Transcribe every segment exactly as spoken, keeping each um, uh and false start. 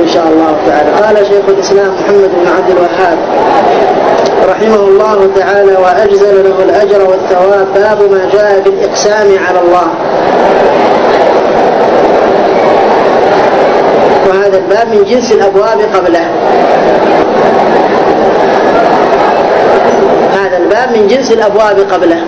شاء الله تعالى. قال شيخ الإسلام محمد بن عبد الوهاب رحمه الله تعالى: وأجزل له الأجر والثواب، باب ما جاء بالإقسام على الله. وهذا الباب من جنس الأبواب قبله. هذا الباب من جنس الأبواب قبله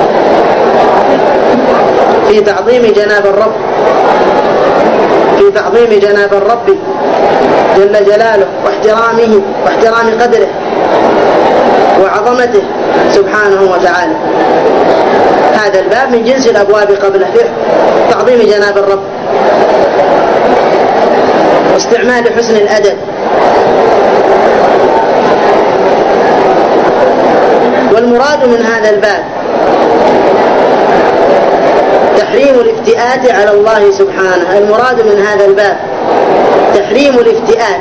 في تعظيم جناب الرب، في تعظيم جناب الرب جل جلاله واحترامه واحترام قدره وعظمته سبحانه وتعالى. هذا الباب من جنس الأبواب قبله في تعظيم جناب الرب واستعمال حسن الأدب. والمراد من هذا الباب تحريم الافتئات على الله سبحانه. المراد من هذا الباب تحريم الافتئات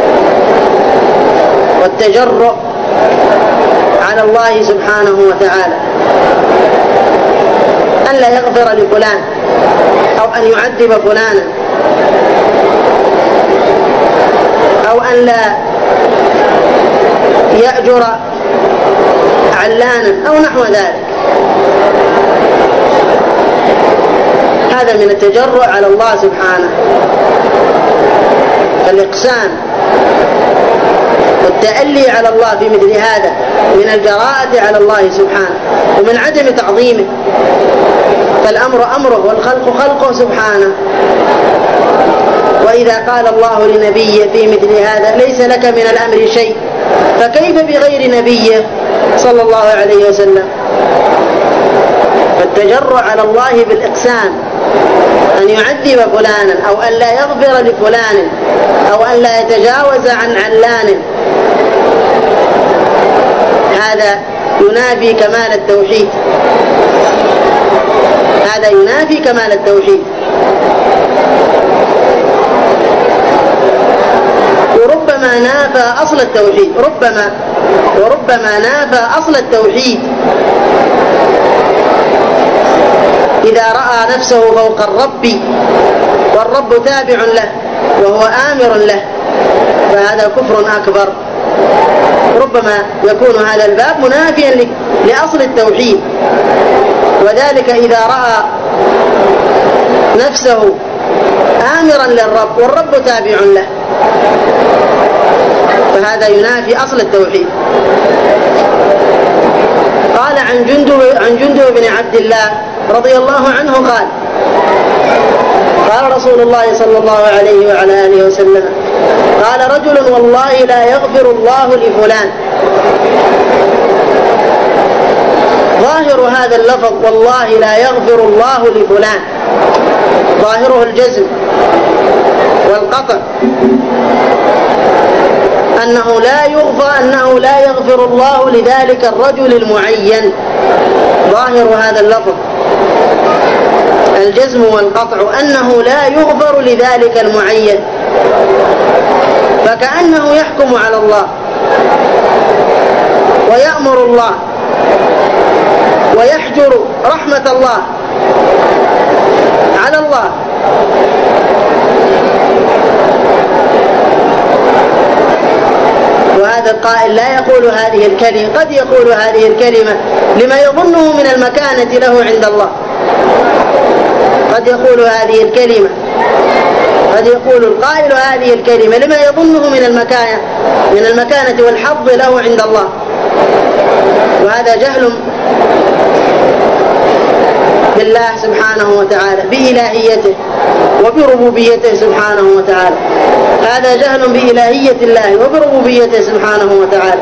والتجرؤ على الله سبحانه وتعالى، أن لا يغفر لفلان أو أن يعذب فلانا أو أن لا يأجر علانا أو نحو ذلك. هذا من التجرؤ على الله سبحانه. فالإقسام والتألي على الله في مثل هذا من الجراءة على الله سبحانه ومن عدم تعظيمه. فالأمر أمره والخلق خلقه سبحانه. وإذا قال الله لنبيه في مثل هذا: ليس لك من الأمر شيء، فكيف بغير نبيه صلى الله عليه وسلم؟ فالتجرؤ على الله بالإقسام أن يعذب فلانا أو أن لا يغفر لفلان أو أن لا يتجاوز عن علان، هذا ينافي كمال التوحيد. هذا ينافي كمال التوحيد. وربما نافى أصل التوحيد، ربما وربما نافى أصل التوحيد إذا رأى نفسه فوق الرب والرب تابع له وهو آمر له، فهذا كفر أكبر. ربما يكون هذا الباب منافيا لأصل التوحيد، وذلك إذا رأى نفسه آمرا للرب والرب تابع له، فهذا ينافي أصل التوحيد. قال عن جندب عن جندب بن عبد الله رضي الله عنه قال: قال رسول الله صلى الله عليه وعلى آله وسلم: قال رجل: والله لا يغفر الله لفلان. ظاهر هذا اللفظ والله لا يغفر الله لفلان ظاهره الجزم والقطع، أنه لا يغفر أنه لا يغفر الله لذلك الرجل المعين. ظاهر هذا اللفظ الجزم والقطع أنه لا يغفر لذلك المعين، فكأنه يحكم على الله ويأمر الله ويحجر رحمة الله على الله. وهذا القائل لا يقول هذه الكلمة، قد يقول هذه الكلمة لما يظنه من المكانة له عند الله، قد يقول هذه الكلمة قد يقول القائل هذه الكلمة لما يظنه من المكانة من المكانة والحظ له عند الله، وهذا جهل بالله سبحانه وتعالى، بإلهيته وبربوبيته سبحانه وتعالى. هذا جهل بإلهية الله وبربوبيته سبحانه وتعالى.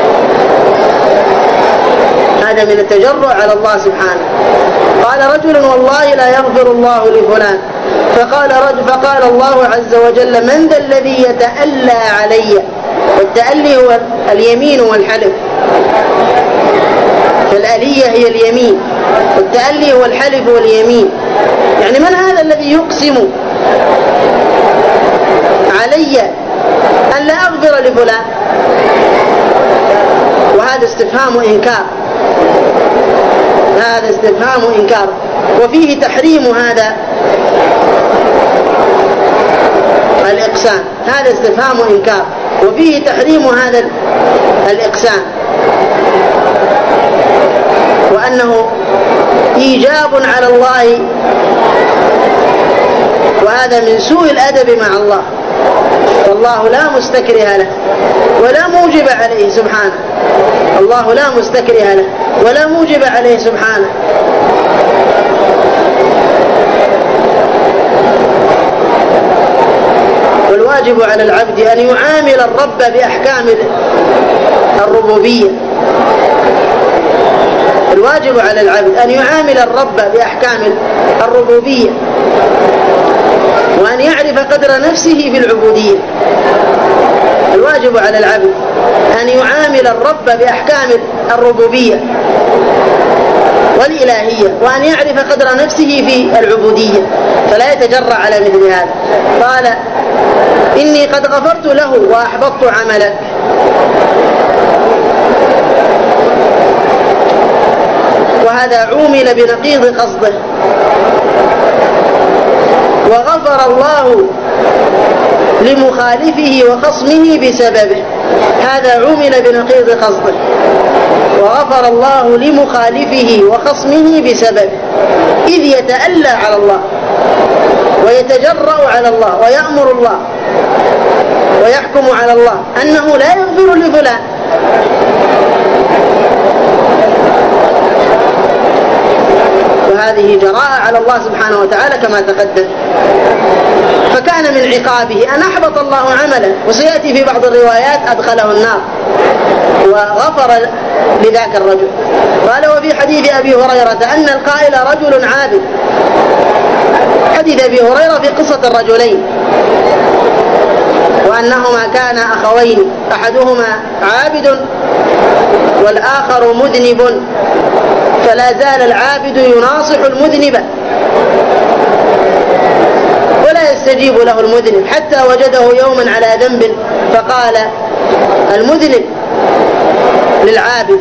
هذا من التجرؤ على الله سبحانه. قال رجل: والله لا يغفر الله لفلان. فقال رجل فقال الله عز وجل: من ذا الذي يتألى علي؟ والتألي هو اليمين والحلف، فالآلية هي اليمين، والتألي هو الحلف واليمين. يعني من هذا الذي يقسم علي أن لا أغفر لفلان؟ وهذا استفهام إنكار، هذا استفهام إنكار، وفيه تحريم هذا الإقسام، هذا استفهام إنكار وفيه تحريم هذا الإقسام، وأنه إيجاب على الله، وهذا من سوء الأدب مع الله، والله لا مستكره له ولا موجب عليه سبحانه، الله لا مستكره له ولا موجب عليه سبحانه. والواجب على العبد أن يعامل الرب بأحكام الربوبية، الواجب على العبد أن يعامل الرب بأحكام الربوبية، وأن يعرف قدر نفسه في العبودية. الواجب على العبد أن يعامل الرب بأحكام الربوبية والإلهية، وأن يعرف قدر نفسه في العبودية، فلا يتجرأ على مثل هذا. قال إني قد غفرت له وأحبطت عملك. وهذا عومل بنقيض قصده، وغفر الله لمخالفه وخصمه بسببه، هذا عومل بنقيض قصده، وغفر الله لمخالفه وخصمه بسببه، إذ يتألى على الله ويتجرأ على الله ويأمر الله ويحكم على الله أنه لا يغفر لفلان، وهذه جراءة على الله سبحانه وتعالى كما تقدم. فكان من عقابه أن أحبط الله عمله، وسيأتي في بعض الروايات أدخله النار وغفر لذاك الرجل. قال وفي حديث أبي هريرة أن القائل رجل عابد، حديث أبي هريرة في قصة الرجلين، وأنهما كانا أخوين، أحدهما عابد والآخر مذنب، فلا زال العابد يناصح المذنب ولا يستجيب له المذنب، حتى وجده يوما على ذنب فقال المذنب للعابد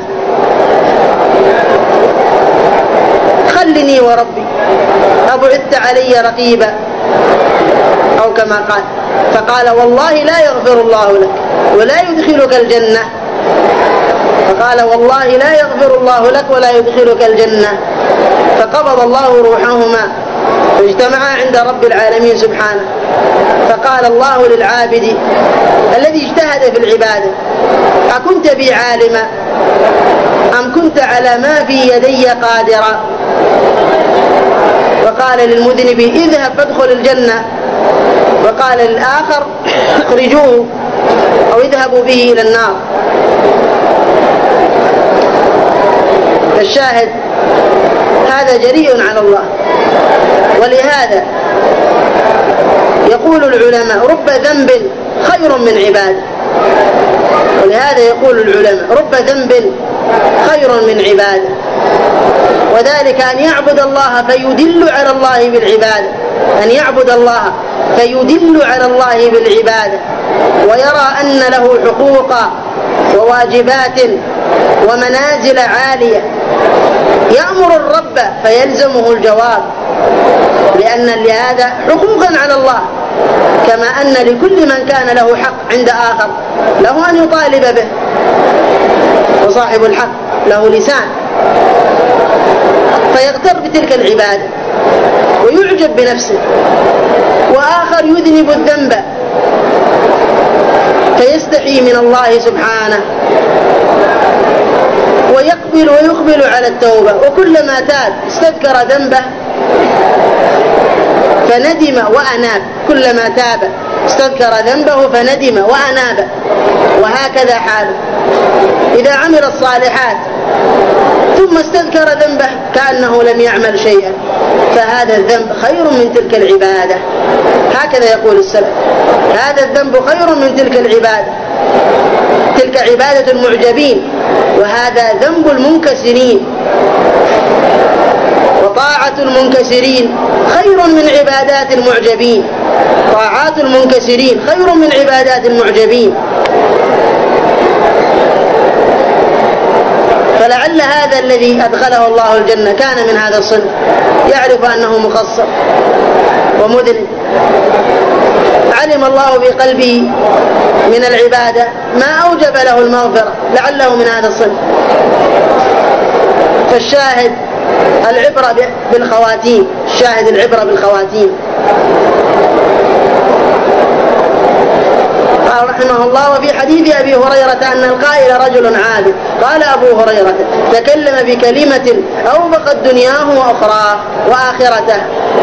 خلني وربي أبعدت علي رقيبا، أو كما قال، فقال والله لا يغفر الله لك ولا يدخلك الجنة، فقال والله لا يغفر الله لك ولا يدخلك الجنة، فقبض الله روحهما فاجتمعا عند رب العالمين سبحانه، فقال الله للعابد الذي اجتهد في العبادة أكنت بي عالما أم كنت على ما في يدي قادرا؟ وقال للمذنب اذهب فادخل الجنة، وقال للآخر اخرجوه أو اذهبوا به إلى النار. الشاهد هذا جريء على الله، ولهذا يقول العلماء رب ذنب خير من عبادة، ولهذا يقول العلماء رب ذنب خير من عبادة، وذلك أن يعبد الله فيدل على الله بالعبادة، أن يعبد الله فيدل على الله بالعبادة، ويرى أن له حقوقا وواجبات ومنازل عالية، يأمر الرب فيلزمه الجواب، لأن لهذا حقوقا على الله، كما أن لكل من كان له حق عند آخر له أن يطالب به، وصاحب الحق له لسان، فيغتر بتلك العبادة ويعجب بنفسه، وآخر يذنب الذنب فيستحي من الله سبحانه ويقبل ويقبل على التوبة، وكلما تاب استذكر ذنبه فندم وأناب، كلما تاب استذكر ذنبه فندم وأناب، وهكذا حاله إذا عمل الصالحات ثم استذكر ذنبه كأنه لم يعمل شيئا، فهذا الذنب خير من تلك العبادة، هكذا يقول السلف، هذا الذنب خير من تلك العبادة، تلك عبادة المعجبين وهذا ذنب المنكسرين، وطاعة المنكسرين خير من عبادات المعجبين، طاعات المنكسرين خير من عبادات المعجبين. فلعل هذا الذي أدخله الله الجنة كان من هذا الصنف، يعرف أنه مقصر ومذنب علم الله في قلبه من العبادة ما أوجب له المغفرة لعله من هذا الصنف. فالشاهد العبرة بالخواتيم، الشاهد العبرة بالخواتيم. قال رحمه الله: وفي حديث أبي هريرة أن القائل رجل عابد. قال أبو هريرة: تكلم بكلمة أوبقت دنياه وأخراه وآخرته،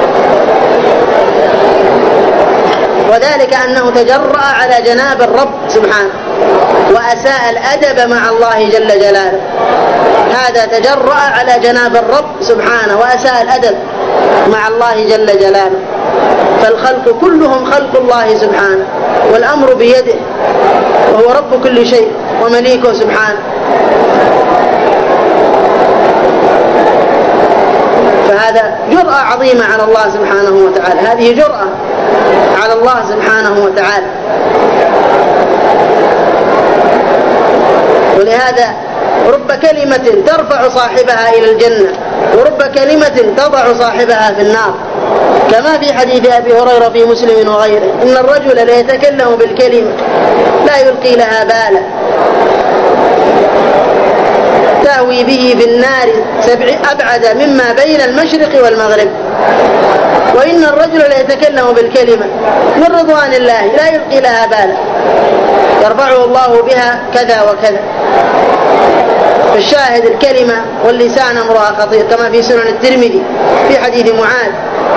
وذلك أنه تجرأ على جناب الرب سبحانه وأساء الأدب مع الله جل جلاله. هذا تجرأ على جناب الرب سبحانه وأساء الأدب مع الله جل جلاله. فالخلق كلهم خلق الله سبحانه، والأمر بيده، وهو رب كل شيء ومليكه سبحانه. فهذا جرأة عظيمة على الله سبحانه وتعالى، هذه جرأة على الله سبحانه وتعالى. ولهذا رب كلمة ترفع صاحبها إلى الجنة، ورب كلمة تضع صاحبها في النار، كما في حديث أبي هريرة في مسلم وغيره: إن الرجل ليتكلم بالكلمة لا يلقي لها بالا تهوي به في النار سبع أبعد مما بين المشرق والمغرب. وإن الرجل ليتكلم بالكلمة من رضوان الله لا يلقي لها بالا يرفعه الله بها كذا وكذا. فالشاهد الكلمة واللسان أمرها خطير، كما في سنن الترمذي في حديث معاذ.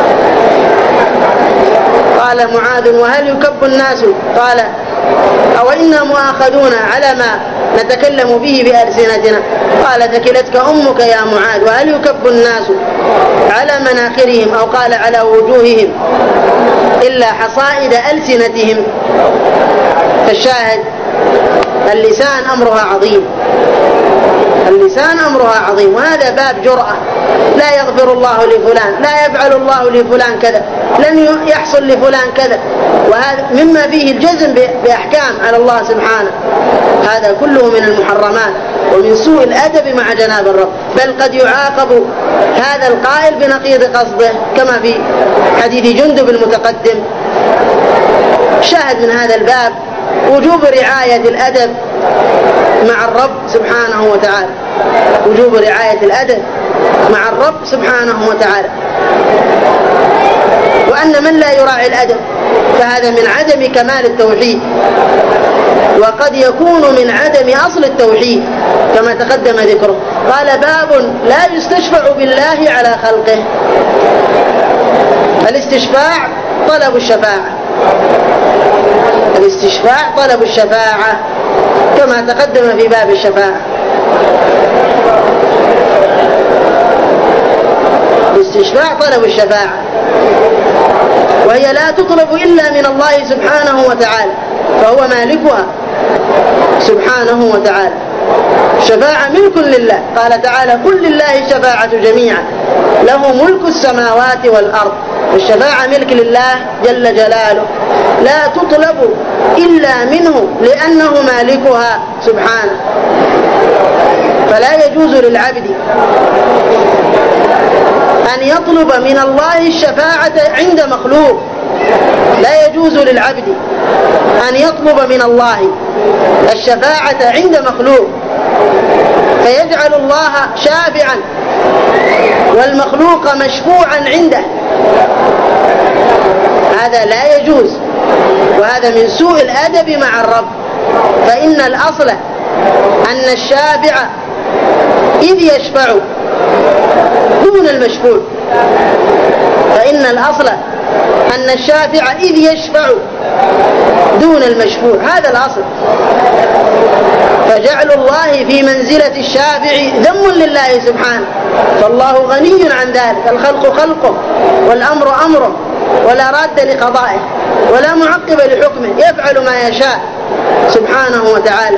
قال معاذ: وهل يكب الناس؟ قال: أو إنا مؤاخذون على ما نتكلم به بألسنتنا؟ قال: ثكلتك أمك يا معاذ. وهل يكب الناس على مناخرهم أو قال على وجوههم إلا حصائد ألسنتهم؟ فالشاهد اللسان أمرها عظيم، اللسان أمرها عظيم. وهذا باب جرأة. لا يغفر الله لفلان، لا يفعل الله لفلان كذا، لن يحصل لفلان كذا، وهذا مما فيه الجزم بأحكام على الله سبحانه. هذا كله من المحرمات ومن سوء الأدب مع جناب الرب. بل قد يعاقب هذا القائل بنقيض قصده، كما في حديث جندب المتقدم. شاهد من هذا الباب وجوب رعاية الأدب مع الرب سبحانه وتعالى، وجوب رعاية الأدب مع الرب سبحانه وتعالى. وأن من لا يراعي الأدب فهذا من عدم كمال التوحيد، وقد يكون من عدم أصل التوحيد كما تقدم ذكره. قال: باب لا يستشفع بالله على خلقه. الاستشفاع طلب الشفاعة، الاستشفاع طلب الشفاعة كما تقدم في باب الشفاعة. الاستشفاع طلب الشفاعة، وهي لا تطلب إلا من الله سبحانه وتعالى، فهو مالكها سبحانه وتعالى. الشفاعة ملك لله، قال تعالى: قل لله الشفاعة جميعا له ملك السماوات والأرض. الشفاعة ملك لله جل جلاله، لا تطلب إلا منه لأنه مالكها سبحانه. فلا يجوز للعبد أن يطلب من الله الشفاعة عند مخلوق، لا يجوز للعبد أن يطلب من الله الشفاعة عند مخلوق فيجعل الله شافعا والمخلوق مشفوعا عنده. هذا لا يجوز، وهذا من سوء الأدب مع الرب. فإن الأصل أن الشافع إذ يشفع دون المشفوع، فإن الأصل أن الشافع إذ يشفع دون المشفوع، هذا الأصل. فجعل الله في منزلة الشافع ذم لله سبحانه، فالله غني عن ذلك. الخلق خلقه والأمر أمره، ولا راد لقضائه ولا معقب لحكمه، يفعل ما يشاء سبحانه وتعالى.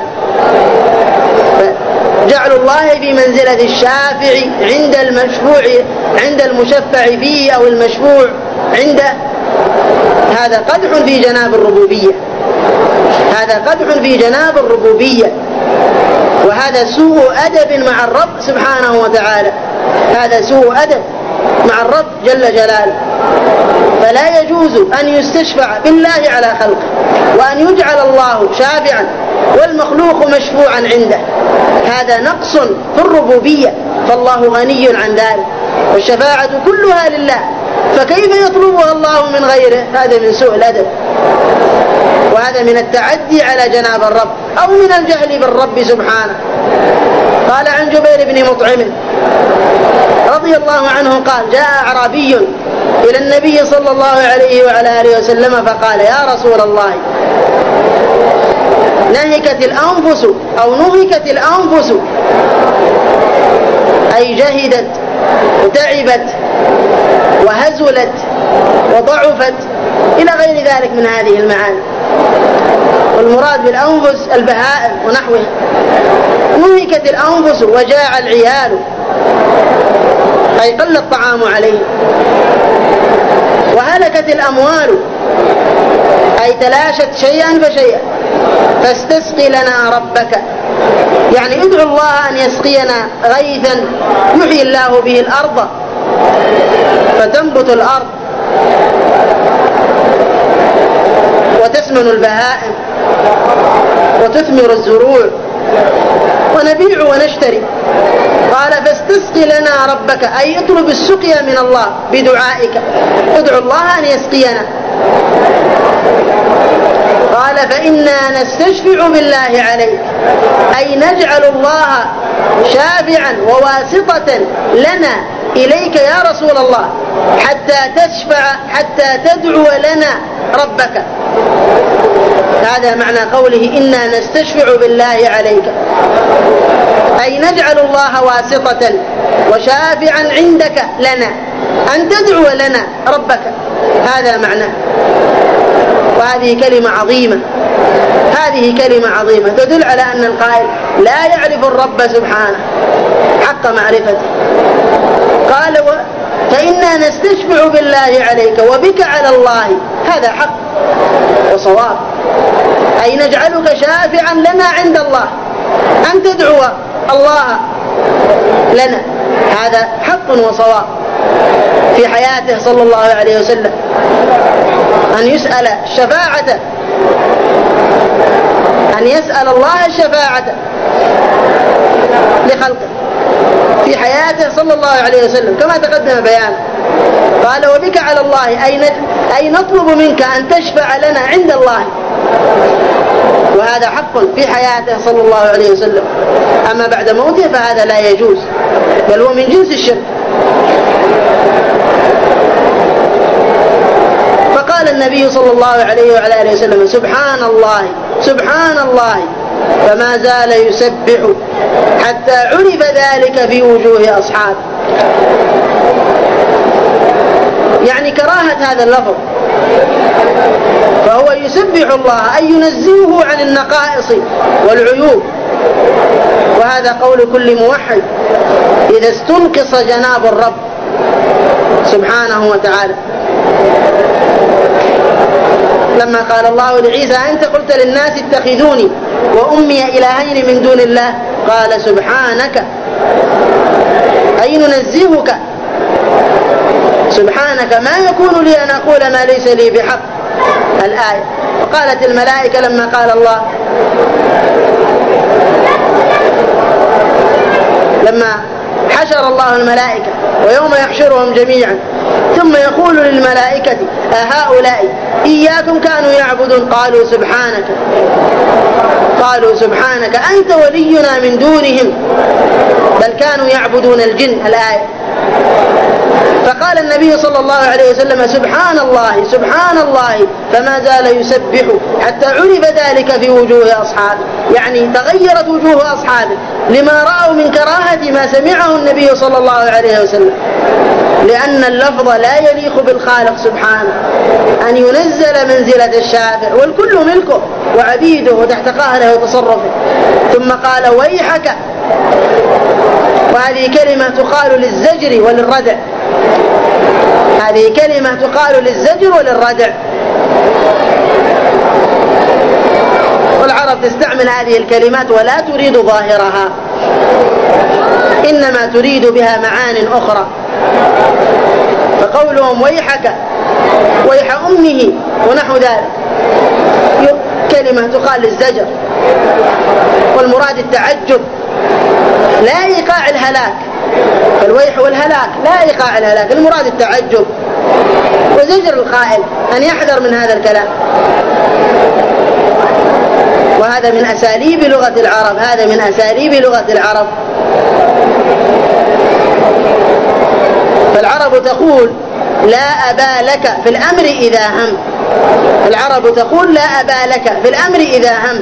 جعل الله في منزلة الشافع عند المشفوع، عند المشفع فيه أو المشفوع عند، هذا قدح في جناب الربوبية، هذا قدح في جناب الربوبية، وهذا سوء أدب مع الرب سبحانه وتعالى، هذا سوء أدب مع الرب جل جلاله. فلا يجوز أن يستشفع بالله على خلقه وأن يجعل الله شافعا والمخلوق مشفوعا عنده، هذا نقص في الربوبية، فالله غني عن ذلك، والشفاعة كلها لله، فكيف يطلبها الله من غيره؟ هذا من سوء الأدب، وهذا من التعدي على جناب الرب أو من الجهل بالرب سبحانه. قال عن جبير بن مطعم رضي الله عنه قال: جاء أعرابي إلى النبي صلى الله عليه وعلى آله وسلم فقال: يا رسول الله، نهكت الأنفس أو نهكت الأنفس، أي جهدت وتعبت وهزلت وضعفت إلى غير ذلك من هذه المعاني، والمراد بالأنفس البهائم ونحوها. نهكت الأنفس وجاع العيال، أي قل الطعام عليه. وهلكت الأموال، أي تلاشت شيئا فشيئا. فاستسقي لنا ربك، يعني ادعو الله أن يسقينا غيثا يحيي الله به الأرض فتنبت الأرض وتسمن البهائم وتثمر الزروع ونبيع ونشتري. قال: فاستسقي لنا ربك، أي اطلب السقيا من الله بدعائك، ادعو الله أن يسقينا. قال: فإنا نستشفع بالله عليك، أي نجعل الله شافعا وواسطة لنا إليك يا رسول الله، حتى تشفع، حتى تدعو لنا ربك. هذا معنى قوله إنا نستشفع بالله عليك، أي نجعل الله واسطة وشافعا عندك لنا، أن تدعو لنا ربك، هذا معناه. وهذه كلمة عظيمة، هذه كلمة عظيمة تدل على أن القائل لا يعرف الرب سبحانه حق معرفته. قال: فإنا نستشفع بالله عليك وبك على الله، هذا حق وصواب، أي نجعلك شافعا لنا عند الله، أن تدعو الله لنا، هذا حق وصواب. في حياته صلى الله عليه وسلم أن يسأل الشفاعة، أن يسأل الله الشفاعة لخلقه في حياته صلى الله عليه وسلم كما تقدم بيان. قال: وبك على الله، أي نطلب منك أن تشفع لنا عند الله، وهذا حق في حياته صلى الله عليه وسلم. أما بعد موته فهذا لا يجوز، بل هو من جنس الشرك. فقال النبي صلى الله عليه وعلى آله وسلم: سبحان الله سبحان الله، فما زال يسبح حتى عرف ذلك في وجوه أصحابه. يعني كراهة هذا اللفظ، فهو يسبح الله أي ينزهه عن النقائص والعيوب، وهذا قول كل موحد إذا استنقص جناب الرب سبحانه وتعالى. لما قال الله لعيسى: أنت قلت للناس اتخذوني وأمي إلهين من دون الله، قال: سبحانك، أي ننزهك، سبحانك ما يكون لي أن أقول ما ليس لي بحق، الآية. وقالت الملائكة لما قال الله، لما حشر الله الملائكة ويوم يحشرهم جميعا ثم يقول للملائكة: أهؤلاء إياكم كانوا يعبدون؟ قالوا سبحانك، قالوا سبحانك أنت ولينا من دونهم بل كانوا يعبدون الجن، الآية. فقال النبي صلى الله عليه وسلم: سبحان الله سبحان الله، فما زال يسبح حتى عرف ذلك في وجوه أصحابه، يعني تغيرت وجوه أصحابه لما رأوا من كراهة ما سمعه النبي صلى الله عليه وسلم، لأن اللفظ لا يليق بالخالق سبحانه أن ينزل منزلة الشافع، والكل ملكه وعبيده وتحت قهره وتصرفه. ثم قال: ويحك، وهذه كلمة تقال للزجر وللردع، هذه كلمة تقال للزجر وللردع، والعرب تستعمل هذه الكلمات ولا تريد ظاهرها، إنما تريد بها معان أخرى. فقولهم ويحك ويح أمه ونحو ذلك كلمة تقال للزجر، والمراد التعجب لا إيقاع الهلاك، فالويح والهلاك لا إيقاع الهلاك، المراد التعجب وزجر القائل أن يحذر من هذا الكلام. وهذا من أساليب لغة العرب، هذا من أساليب لغة العرب. فالعرب تقول لا أبا لك في الأمر إذا هم، العرب تقول لا أبا لك في الأمر إذا هم.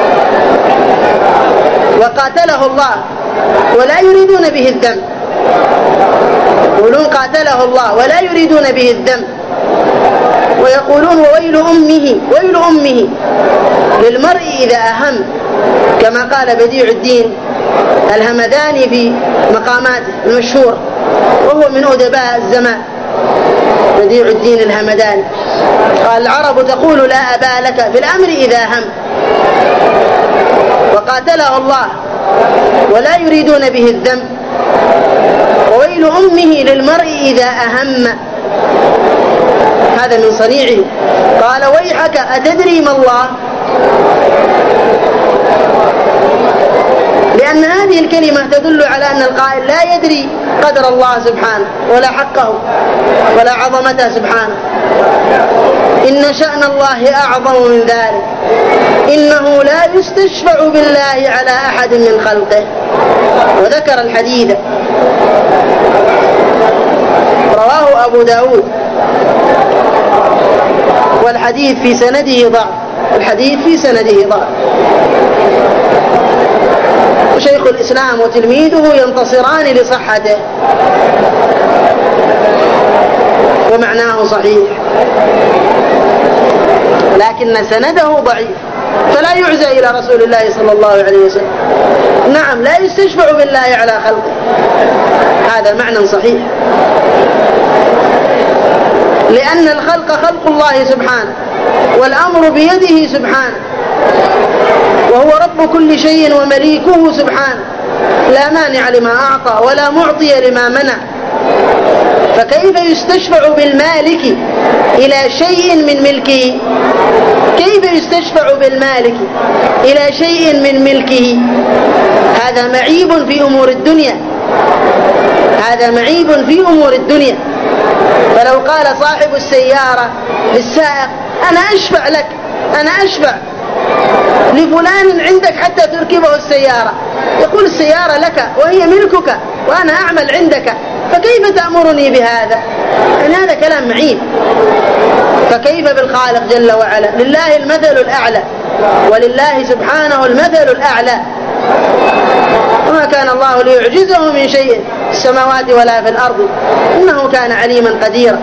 وقاتله الله ولا يريدون به الذم، يقولون قاتله الله ولا يريدون به الذم، ويقولون وويل أمه، ويل أمه للمرء إذا أهم، كما قال بديع الدين الهمداني في مقاماته المشهور، وهو من أدباء الزمان بديع الدين الهمداني، قال العرب تقول لا أبا لك في الأمر إذا هم، وقاتله الله ولا يريدون به الذم، وويل أمه للمرء إذا أهم. هذا من صنيعه. قال ويحك أتدري ما الله، لأن هذه الكلمة تدل على أن القائل لا يدري قدر الله سبحانه ولا حقه ولا عظمته سبحانه. إن شأن الله أعظم من ذلك، إنه لا يستشفع بالله على أحد من خلقه. وذكر الحديث، رواه أبو داود، والحديث في سنده ضعف، الحديث في سنده ضعف، وشيخ الإسلام وتلميذه ينتصران لصحته، ومعناه صحيح، لكن سنده ضعيف، فلا يعزى إلى رسول الله صلى الله عليه وسلم. نعم لا يستشفع بالله على خلقه، هذا معنى صحيح، لأن الخلق خلق الله سبحانه، والأمر بيده سبحانه، وهو رب كل شيء ومليكه سبحانه، لا مانع لما أعطى ولا معطي لما منع. فكيف يستشفع بالمالك إلى شيء من ملكه؟ كيف يستشفع بالمالك إلى شيء من ملكه؟ هذا معيب في أمور الدنيا، هذا معيب في أمور الدنيا. فلو قال صاحب السيارة للسائق أنا أشفع لك، أنا أشفع لفلان عندك حتى تركبه السيارة، يقول السيارة لك وهي ملكك وأنا أعمل عندك، فكيف تأمرني بهذا؟ يعني هذا كلام معيب. فكيف بالخالق جل وعلا؟ لله المثل الأعلى، ولله سبحانه المثل الأعلى، وما كان الله ليعجزه من شيء في السماوات ولا في الأرض، إنه كان عليما قديرا.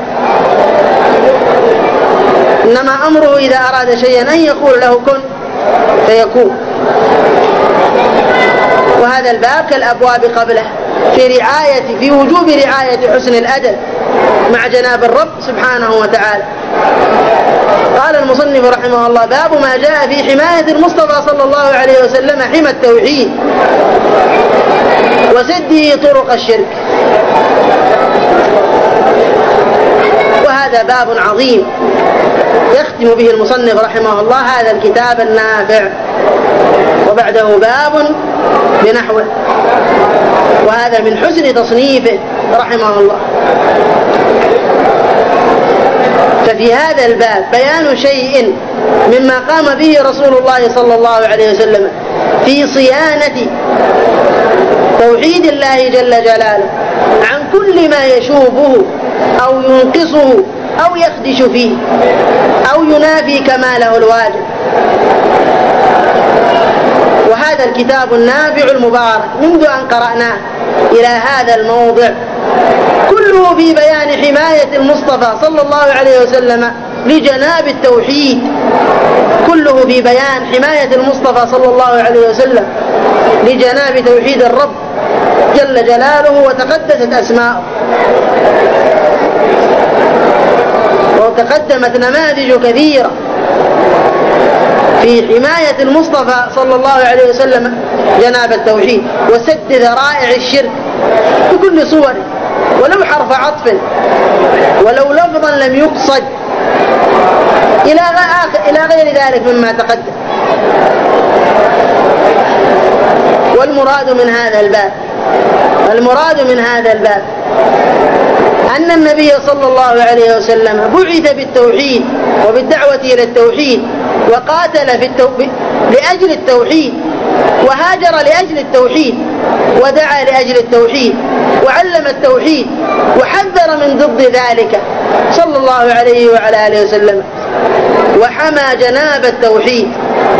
إنما أمره إذا أراد شيئا أن يقول له كن فيكون. وهذا الباب كالأبواب قبله في رعاية في وجوب رعاية حسن الأدب مع جناب الرب سبحانه وتعالى. قال المصنف رحمه الله باب ما جاء في حماية المصطفى صلى الله عليه وسلم حمى التوحيد وسده طرق الشرك. وهذا باب عظيم يختم به المصنف رحمه الله هذا الكتاب النافع، وبعده باب بنحوه، وهذا من حسن تصنيفه رحمه الله. ففي هذا الباب بيان شيء مما قام به رسول الله صلى الله عليه وسلم في صيانة توحيد الله جل جلاله عن كل ما يشوبه أو ينقصه أو يخدش فيه أو ينافي كماله الواجب. وهذا الكتاب النافع المبارك منذ أن قرأناه إلى هذا الموضع كله في بيان حماية المصطفى صلى الله عليه وسلم لجناب التوحيد، كله في بيان حماية المصطفى صلى الله عليه وسلم لجناب توحيد الرب جل جلاله وتقدست أسماؤه. وتقدمت نماذج كثيرة في حماية المصطفى صلى الله عليه وسلم جناب التوحيد وسد ذرائع الشرك بكل صوره ولو حرف عطف ولو لفظا لم يقصد إلى غير ذلك مما تقدم. والمراد من هذا الباب المراد من هذا الباب أن النبي صلى الله عليه وسلم بعث بالتوحيد وبالدعوة إلى التوحيد، وقاتل في التو... لأجل التوحيد، وهاجر لأجل التوحيد، ودعا لأجل التوحيد، وعلم التوحيد، وحذر من ضد ذلك صلى الله عليه وعلى آله وسلم، وحمى جناب التوحيد.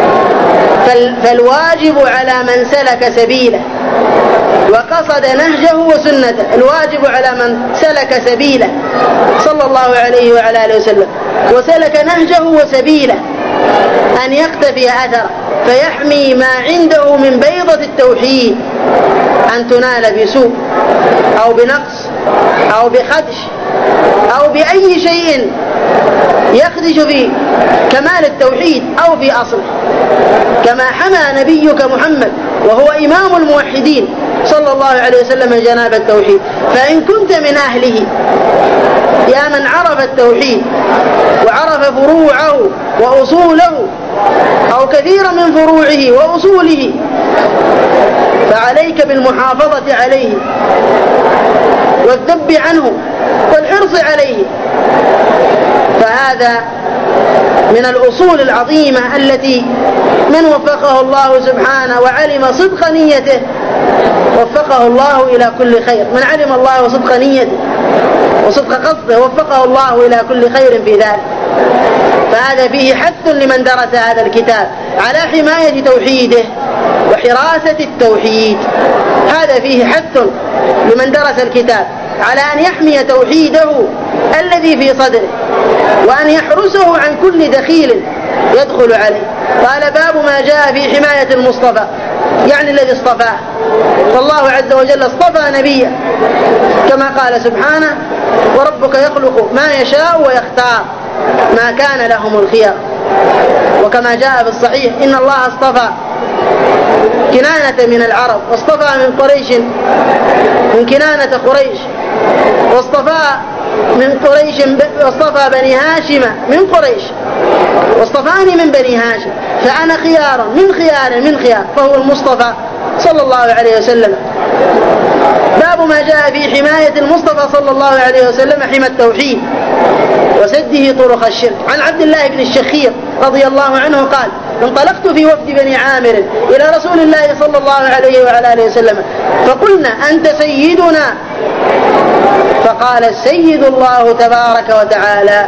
فالواجب على من سلك سبيله وقصد نهجه وسنته، الواجب على من سلك سبيله صلى الله عليه وعلى آله وسلم وسلك نهجه وسبيله أن يقتفي أثره، فيحمي ما عنده من بيضة التوحيد أن تنال بسوء أو بنقص أو بخدش أو بأي شيء يخدش في كمال التوحيد أو في أصله، كما حمى نبيك محمد وهو إمام الموحدين صلى الله عليه وسلم جناب التوحيد. فإن كنت من أهله يا من عرف التوحيد وعرف فروعه وأصوله أو كثيرا من فروعه وأصوله، فعليك بالمحافظة عليه والذب عنه والحرص عليه، فهذا من الأصول العظيمة التي من وفقه الله سبحانه وعلم صدق نيته وفقه الله إلى كل خير. من علم الله وصدق نيته وصدق قصده وفقه الله إلى كل خير في ذلك. فهذا فيه حث لمن درس هذا الكتاب على حماية توحيده وحراسة التوحيد. هذا فيه حث لمن درس الكتاب على أن يحمي توحيده الذي في صدره وأن يحرسه عن كل دخيل يدخل عليه. قال باب ما جاء في حماية المصطفى، يعني الذي اصطفاه، فالله عز وجل اصطفى نبيه كما قال سبحانه وربك يخلق ما يشاء ويختار ما كان لهم الخيار. وكما جاء في الصحيح إن الله اصطفى كنانة من العرب، واصطفى من قريش من كنانة قريش، واصطفى من قريش واصطفى بني هاشم من قريش، واصطفاني من بني هاشم، فأنا خيار من خيار من خيار، فهو المصطفى صلى الله عليه وسلم. باب ما جاء في حماية المصطفى صلى الله عليه وسلم حمى التوحيد وسده طرق الشرك. عن عبد الله بن الشخير رضي الله عنه قال انطلقت في وفد بني عامر إلى رسول الله صلى الله عليه وعلى آله وسلم فقلنا أنت سيدنا، فقال السيد الله تبارك وتعالى.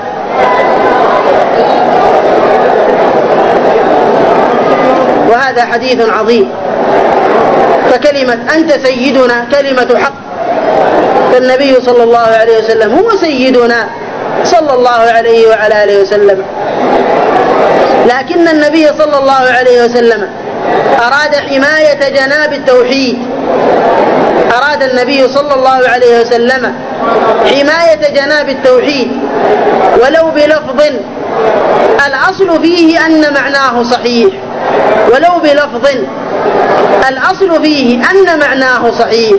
وهذا حديث عظيم. فكلمة أنت سيدنا كلمة حق، فالنبي صلى الله عليه وسلم هو سيدنا صلى الله عليه وعلى آله وسلم. لكن النبي صلى الله عليه وسلم أراد حماية جناب التوحيد، أراد النبي صلى الله عليه وسلم حماية جناب التوحيد ولو بلفظ الأصل فيه أن معناه صحيح، ولو بلفظ الأصل فيه أن معناه صحيح،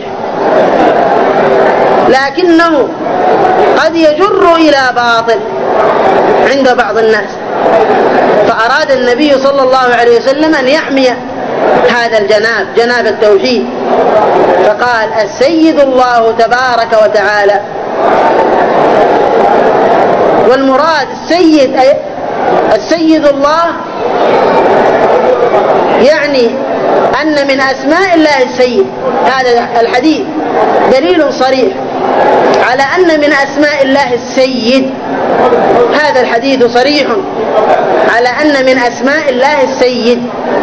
لكنه قد يجر إلى باطل عند بعض الناس. فأراد النبي صلى الله عليه وسلم أن يحمي هذا الجناب جناب التوحيد، فقال السيد الله تبارك وتعالى. والمراد السيد أي السيد الله، يعني أن من أسماء الله السيد. هذا الحديث دليل صريح على أن من أسماء الله السيد، هذا الحديث صريح على أن من أسماء الله السيد،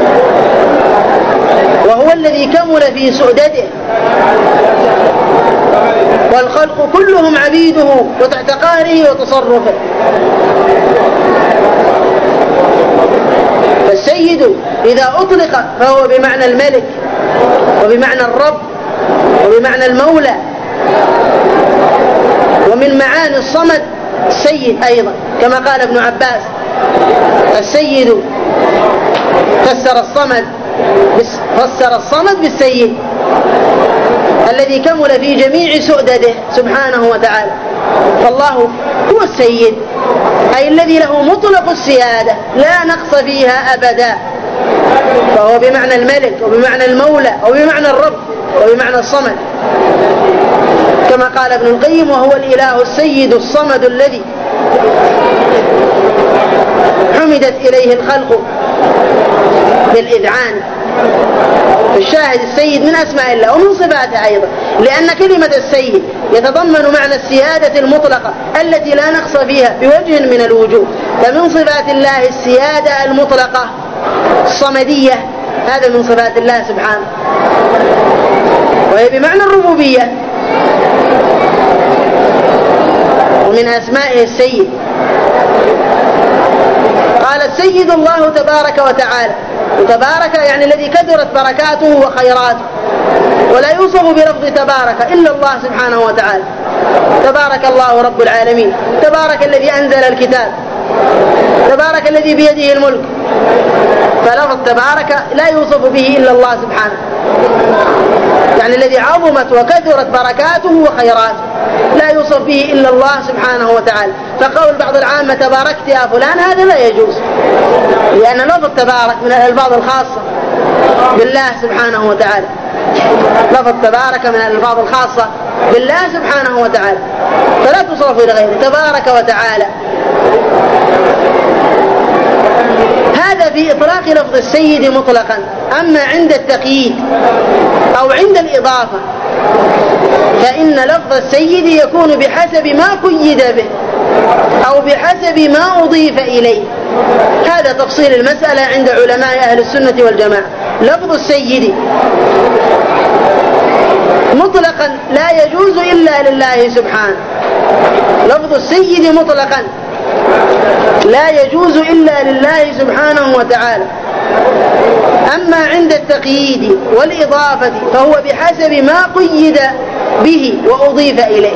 وهو الذي كمل في سؤدده والخلق كلهم عبيده وتحت قهره وتصرفه. فالسيد إذا أطلق فهو بمعنى الملك وبمعنى الرب وبمعنى المولى، ومن معاني الصمد السيد أيضا، كما قال ابن عباس السيد فسر الصمد فسر الصمد بالسيد. الذي كمل في جميع سؤدده سبحانه وتعالى. فالله هو السيد، أي الذي له مطلق السيادة لا نقص فيها أبدا، فهو بمعنى الملك وبمعنى المولى وبمعنى الرب وبمعنى الصمد، كما قال ابن القيم: وهو الإله السيد الصمد الذي حمدت إليه الخلق بالإذعان. الشاهد السيد من أسماء الله ومن صفاته أيضا، لأن كلمة السيد يتضمن معنى السيادة المطلقة التي لا نقص فيها بوجه من الوجوه. فمن صفات الله السيادة المطلقة الصمدية، هذا من صفات الله سبحانه، وهي بمعنى الربوبية. ومن أسمائه السيد، قال: السيد الله تبارك وتعالى. وتبارك يعني الذي كثرت بركاته وخيراته، ولا يوصف بلفظ تبارك إلا الله سبحانه وتعالى. تبارك الله رب العالمين، تبارك الذي أنزل الكتاب، تبارك الذي بيده الملك. فلفظ تبارك لا يوصف به إلا الله سبحانه، يعني الذي عظمت وكثرت بركاته وخيراته لا يوصف به إلا الله سبحانه وتعالى. فقول بعض العامة تباركت يا فلان هذا لا يجوز، لأن لفظ تبارك من الألفاظ الخاصة بالله سبحانه وتعالى. لفظ تبارك من الألفاظ الخاصة بالله سبحانه وتعالى، فلا تصرف إلى غيره. تبارك وتعالى هذا في إطلاق لفظ السيد مطلقا. أما عند التقييد أو عند الإضافة فإن لفظ السيد يكون بحسب ما قيد به أو بحسب ما أضيف إليه. هذا تفصيل المسألة عند علماء أهل السنة والجماعة. لفظ السيد مطلقا لا يجوز إلا لله سبحانه. لفظ السيد مطلقا لا يجوز إلا لله سبحانه وتعالى. أما عند التقييد والإضافة فهو بحسب ما قيد به وأضيف إليه.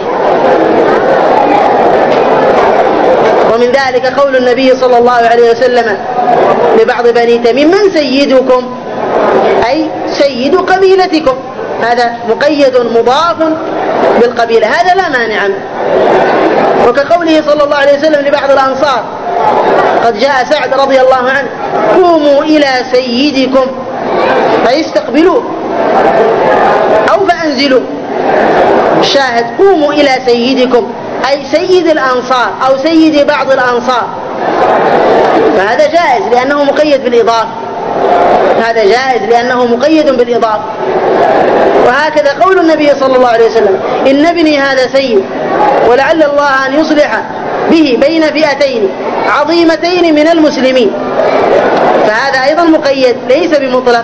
ومن ذلك قول النبي صلى الله عليه وسلم لبعض بني تميم: من سيدكم؟ أي سيد قبيلتكم. هذا مقيد مضاف بالقبيلة، هذا لا مانع منه. وكقوله صلى الله عليه وسلم لبعض الأنصار: قد جاء سعد رضي الله عنه: قوموا إلى سيدكم فيستقبلوه أو فأنزلوه. الشاهد: قوموا إلى سيدكم، أي سيد الأنصار أو سيد بعض الأنصار. فهذا جائز لأنه مقيد بالإضافة، هذا جائز لأنه مقيد بالإضافة. وهكذا قول النبي صلى الله عليه وسلم: إن ابني هذا سيد ولعل الله أن يصلح به بين فئتين عظيمتين من المسلمين. فهذا أيضا مقيد ليس بمطلق.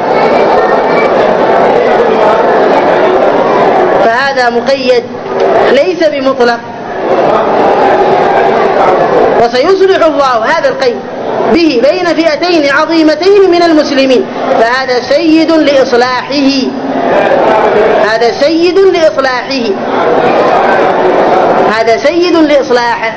فهذا مقيد ليس بمطلق. وسيصلح الله هذا القيد به بين فئتين عظيمتين من المسلمين، فهذا سيد لإصلاحه، هذا سيد لإصلاحه، هذا سيد لإصلاحه.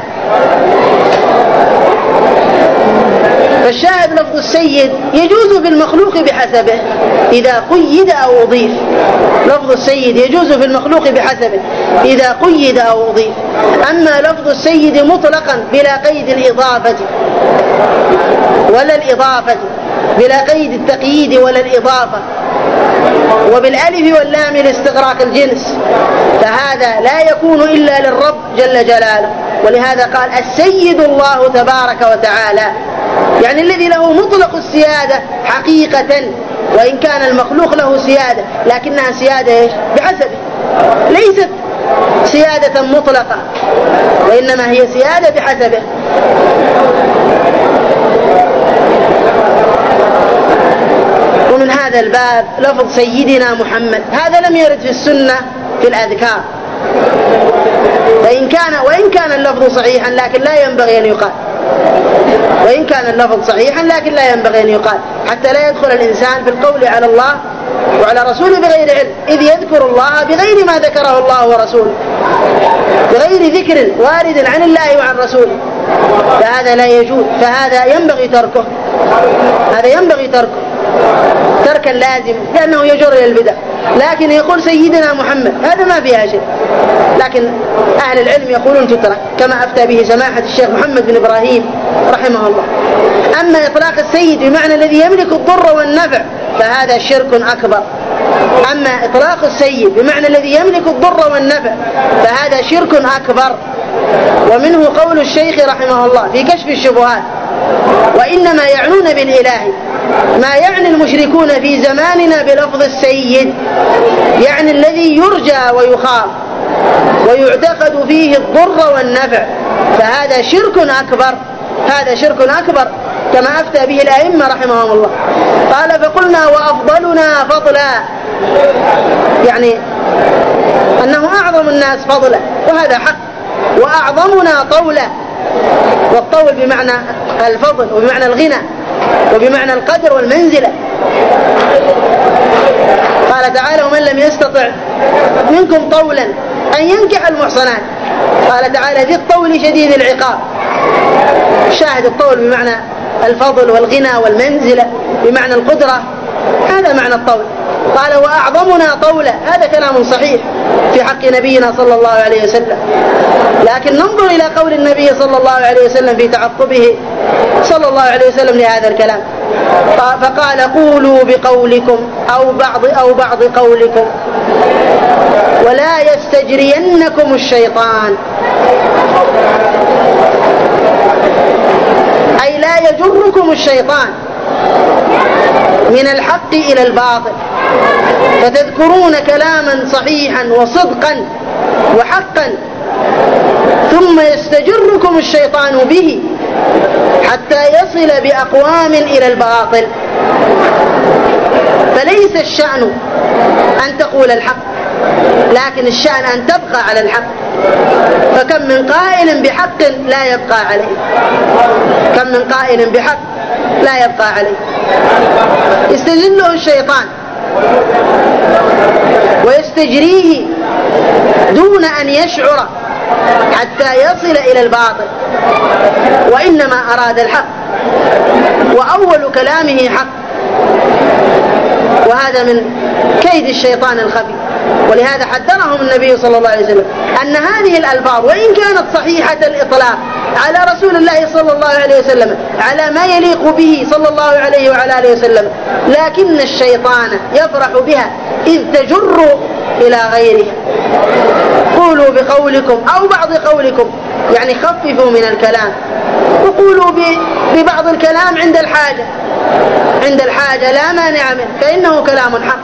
فالشاهد لفظ السيد يجوز في المخلوق بحسبه إذا قيد أو أضيف. لفظ السيد يجوز في المخلوق بحسبه إذا قيد أو أضيف. أما لفظ السيد مطلقا بلا قيد الإضافة ولا الإضافة، بلا قيد التقييد ولا الإضافة، وبالألف واللام لاستغراق الجنس، فهذا لا يكون إلا للرب جل جلاله. ولهذا قال: السيد الله تبارك وتعالى، يعني الذي له مطلق السيادة حقيقة، وإن كان المخلوق له سيادة لكنها سيادة بحسبه، ليست سيادة مطلقة، وإنما هي سيادة بحسبه. ومن هذا الباب لفظ سيدنا محمد، هذا لم يرد في السنة في الأذكار، وإن كان, وإن كان اللفظ صحيحا لكن لا ينبغي أن يقال، وإن كان اللفظ صحيحا لكن لا ينبغي أن يقال، حتى لا يدخل الإنسان في القول على الله وعلى رسوله بغير علم، إذ يذكر الله بغير ما ذكره الله ورسوله، بغير ذكر وارد عن الله وعن رسوله، فهذا لا يجوز. فهذا ينبغي تركه، هذا ينبغي تركه تركا لازم، لأنه يجر إلى البدع. لكن يقول سيدنا محمد هذا ما فيها شيء، لكن أهل العلم يقولون تترك كما أفتى به سماحة الشيخ محمد بن إبراهيم رحمه الله. أما إطلاق السيد بمعنى الذي يملك الضر والنفع فهذا شرك أكبر. أما إطلاق السيد بمعنى الذي يملك الضر والنفع فهذا شرك أكبر. ومنه قول الشيخ رحمه الله في كشف الشبهات: وإنما يعنون بالإله ما يعني المشركون في زماننا بلفظ السيد، يعني الذي يرجى ويخاف ويعتقد فيه الضر والنفع، فهذا شرك أكبر، هذا شرك أكبر كما أفتى به الأئمة رحمهم الله. قال: فقلنا وأفضلنا فضلا، يعني أنه أعظم الناس فضلا، وهذا حق، وأعظمنا طولا، والطول بمعنى الفضل وبمعنى الغنى وبمعنى القدر والمنزلة. قال تعالى: ومن لم يستطع منكم طولا أن ينكح المحصنات، قال تعالى: ذي الطول شديد العقاب. شاهد الطول بمعنى الفضل والغنى والمنزلة بمعنى القدرة، هذا معنى الطول. قال: وأعظمنا طولا، هذا كلام صحيح في حق نبينا صلى الله عليه وسلم. لكن ننظر إلى قول النبي صلى الله عليه وسلم في تعقبه صلى الله عليه وسلم لهذا الكلام، فقال: قولوا بقولكم أو بعض أو بعض قولكم ولا يستجرينكم الشيطان، أي لا يجركم الشيطان من الحق إلى الباطل، فتذكرون كلاما صحيحا وصدقا وحقا ثم يستجركم الشيطان به حتى يصل بأقوام إلى الباطل. فليس الشأن أن تقول الحق، لكن الشأن أن تبقى على الحق. فكم من قائل بحق لا يبقى عليه، كم من قائل بحق لا يبقى عليه. يستجله الشيطان ويستجريه دون أن يشعر حتى يصل إلى الباطل، وإنما أراد الحق، وأول كلامه حق. وهذا من كيد الشيطان الخفي. ولهذا حذرهم النبي صلى الله عليه وسلم أن هذه الألفاظ وإن كانت صحيحة الإطلاق على رسول الله صلى الله عليه وسلم على ما يليق به صلى الله عليه وعلى آله وسلم، لكن الشيطان يفرح بها إذ تجر إلى غيره. قولوا بقولكم أو بعض قولكم، يعني خففوا من الكلام، وقولوا ببعض الكلام عند الحاجة، عند الحاجة لا مانع منه فإنه كلام حق.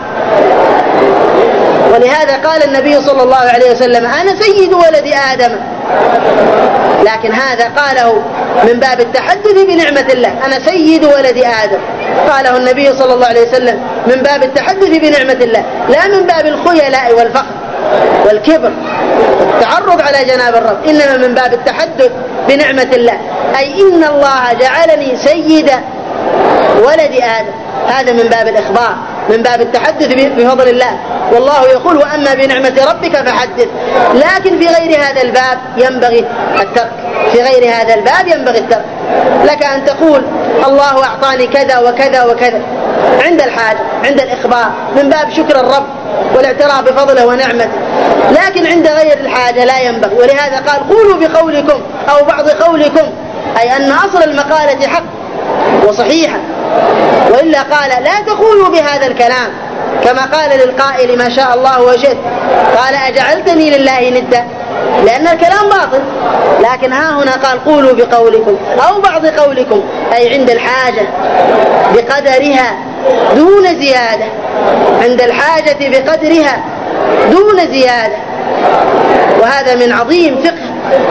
ولهذا قال النبي صلى الله عليه وسلم: أنا سيد ولد آدم، لكن هذا قاله من باب التحدث بنعمة الله. أنا سيد ولد آدم قاله النبي صلى الله عليه وسلم من باب التحدث بنعمة الله، لا من باب الخيلاء والفخر والكبر التعرض على جناب الرب، إنما من باب التحدث بنعمة الله، أي إن الله جعلني سيد ولد آدم. هذا من باب الإخبار، من باب التحدث بفضل الله. والله يقول: وأما بنعمة ربك فحدث. لكن في غير هذا الباب ينبغي الترك، في غير هذا الباب ينبغي الترك. لك أن تقول: الله أعطاني كذا وكذا وكذا عند الحاجة، عند الإخبار، من باب شكر الرب والاعتراف بفضله ونعمته، لكن عند غير الحاجة لا ينبغي. ولهذا قال: قولوا بقولكم أو بعض قولكم، أي أن أصل المقالة حق وصحيحة، وإلا قال: لا تقولوا بهذا الكلام، كما قال للقائل: ما شاء الله وشئت، قال: أجعلتني لله ندا، لأن الكلام باطل. لكن ها هنا قال: قولوا بقولكم أو بعض قولكم، أي عند الحاجة بقدرها دون زيادة، عند الحاجة بقدرها دون زيادة. وهذا من عظيم فقه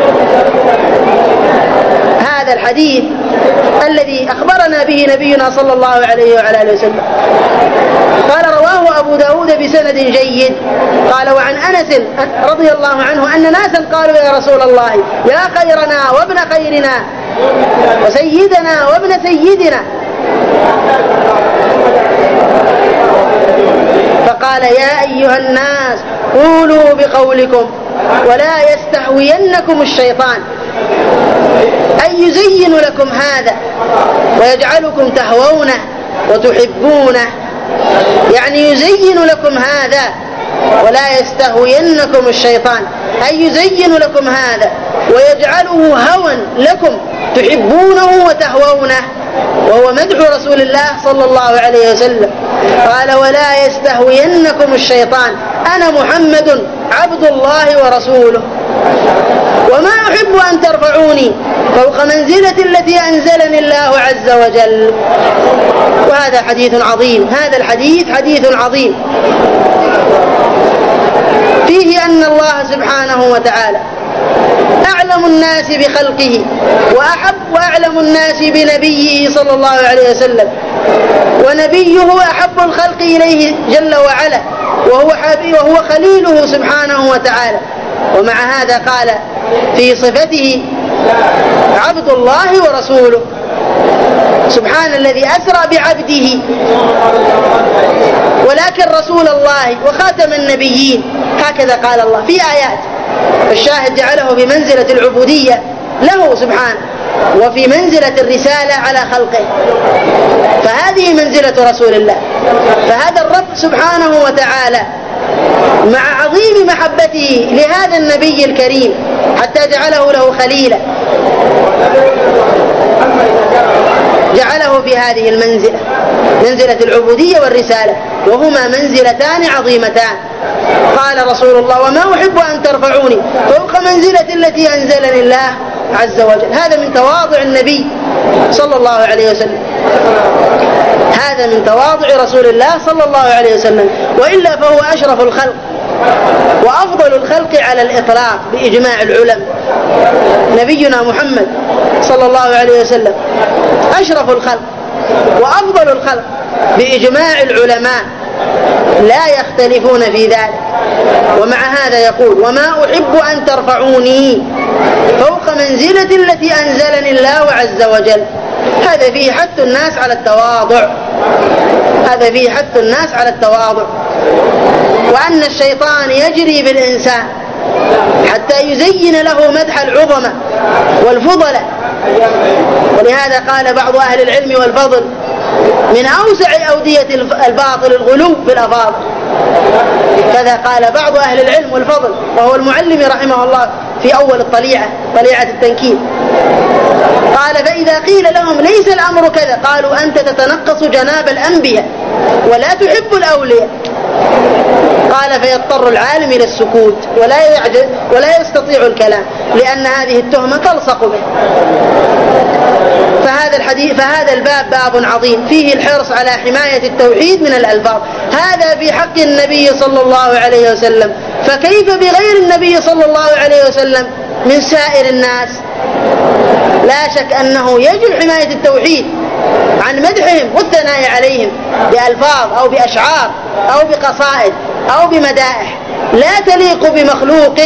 هذا الحديث الذي أخبرنا به نبينا صلى الله عليه وعلى آله وسلم. قال: رواه أبو داود بسند جيد. قال: وعن أنس رضي الله عنه أن ناسا قالوا: يا رسول الله، يا خيرنا وابن خيرنا وسيدنا وابن سيدنا. فقال: يا أيها الناس، قولوا بقولكم ولا يستهوينكم الشيطان، أن يزين لكم هذا ويجعلكم تهوونه وتحبونه يعني يزين لكم هذا ولا يستهوينكم الشيطان، أي يزين لكم هذا ويجعله هوى لكم تحبونه وتهوونه، وهو مدح رسول الله صلى الله عليه وسلم. قال ولا يستهوينكم الشيطان، أنا محمد عبد الله ورسوله، وما أحب أن ترفعوني فوق منزلة التي أنزلني الله عز وجل. وهذا حديث عظيم، هذا الحديث حديث عظيم فيه أن الله سبحانه وتعالى أعلم الناس بخلقه وأحب وأعلم الناس بنبيه صلى الله عليه وسلم، ونبيه أحب الخلق إليه جل وعلا، وهو, وهو خليله سبحانه وتعالى. ومع هذا قال في صفته عبد الله ورسوله، سبحان الذي أسرى بعبده، ولكن رسول الله وخاتم النبيين، هكذا قال الله في آيات. الشاهد جعله بمنزلة العبودية له سبحانه، وفي منزلة الرسالة على خلقه، فهذه منزلة رسول الله. فهذا الرب سبحانه وتعالى مع عظيم محبته لهذا النبي الكريم حتى جعله له خليلا، جعله في هذه المنزلة، منزلة العبودية والرسالة، وهما منزلتان عظيمتان. قال رسول الله وما أحب أن ترفعوني فوق منزلة التي أنزلني الله عز وجل. هذا من تواضع النبي صلى الله عليه وسلم، هذا من تواضع رسول الله صلى الله عليه وسلم، وإلا فهو أشرف الخلق وأفضل الخلق على الإطلاق بإجماع العلماء. نبينا محمد صلى الله عليه وسلم أشرف الخلق وأفضل الخلق بإجماع العلماء، لا يختلفون في ذلك. ومع هذا يقول وما أحب أن ترفعوني فوق منزلة التي أنزلني الله عز وجل. هذا فيه حث الناس على التواضع، هذا فيه حث الناس على التواضع، وأن الشيطان يجري بالإنسان حتى يزين له مدح العظمة والفضل. ولهذا قال بعض أهل العلم والفضل من أوسع أودية الباطل الغلو بالأفاضل. كذا قال بعض أهل العلم والفضل، وهو المعلم رحمه الله في أول الطليعة، طليعة التنكيل، قال فإذا قيل لهم ليس الأمر كذا قالوا أنت تتنقص جناب الأنبياء ولا تحب الأولياء. قال فيضطر العالم إلى السكوت ولا يعجز ولا يستطيع الكلام، لأن هذه التهمة تلصق به. فهذا الحديث فهذا الباب باب عظيم فيه الحرص على حماية التوحيد من الألفاظ، هذا في حق النبي صلى الله عليه وسلم، فكيف بغير النبي صلى الله عليه وسلم من سائر الناس؟ لا شك أنه يجب حماية التوحيد عن مدحهم والثناء عليهم بألفاظ أو بأشعار أو بقصائد أو بمدائح لا تليق بمخلوق.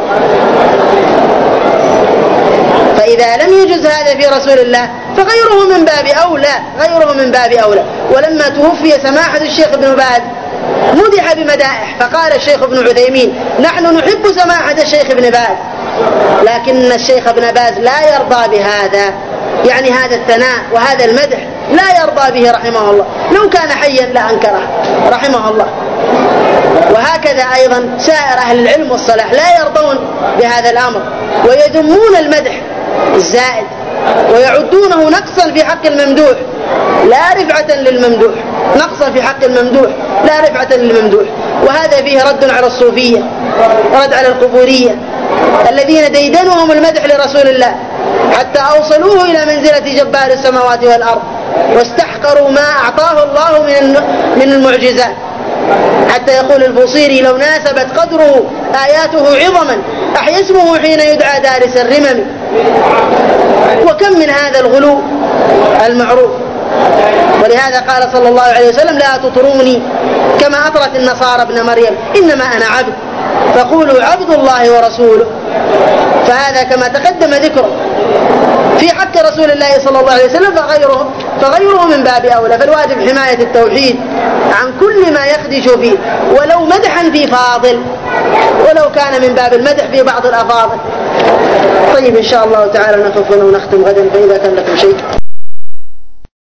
فإذا لم يجز هذا في رسول الله فغيره من باب أولى، غيره من باب أولى. ولما توفي سماحة الشيخ ابن باز مدح بمدائح، فقال الشيخ ابن عثيمين نحن نحب سماحة الشيخ ابن باز، لكن الشيخ ابن باز لا يرضى بهذا، يعني هذا الثناء وهذا المدح لا يرضى به رحمه الله، لو كان حيا لأنكره رحمه الله. وهكذا أيضا سائر أهل العلم والصلاح لا يرضون بهذا الأمر، ويذمون المدح الزائد ويعدونه نقصا في حق الممدوح لا رفعة للممدوح، نقصا في حق الممدوح لا رفعة للممدوح. وهذا فيه رد على الصوفية ورد على القبورية الذين ديدنهم المدح لرسول الله حتى أوصلوه إلى منزلة جبار السماوات والأرض، واستحقروا ما أعطاه الله من المعجزات، حتى يقول البوصيري لو ناسبت قدره آياته عظما أحيا اسمه حين يدعى دارس الرمم. وكم من هذا الغلو المعروف. ولهذا قال صلى الله عليه وسلم لا تطروني كما أطرت النصارى ابن مريم إنما أنا عبد فقولوا عبد الله ورسوله. فهذا كما تقدم ذكره في حق رسول الله صلى الله عليه وسلم فغيره, فغيره من باب أولى. فالواجب حماية التوحيد عن كل ما يخدش فيه، ولو مدحا في فاضل، ولو كان من باب المدح في بعض الأفاضل. طيب إن شاء الله تعالى نقف ونختم غدا، فإذا كان لكم شيء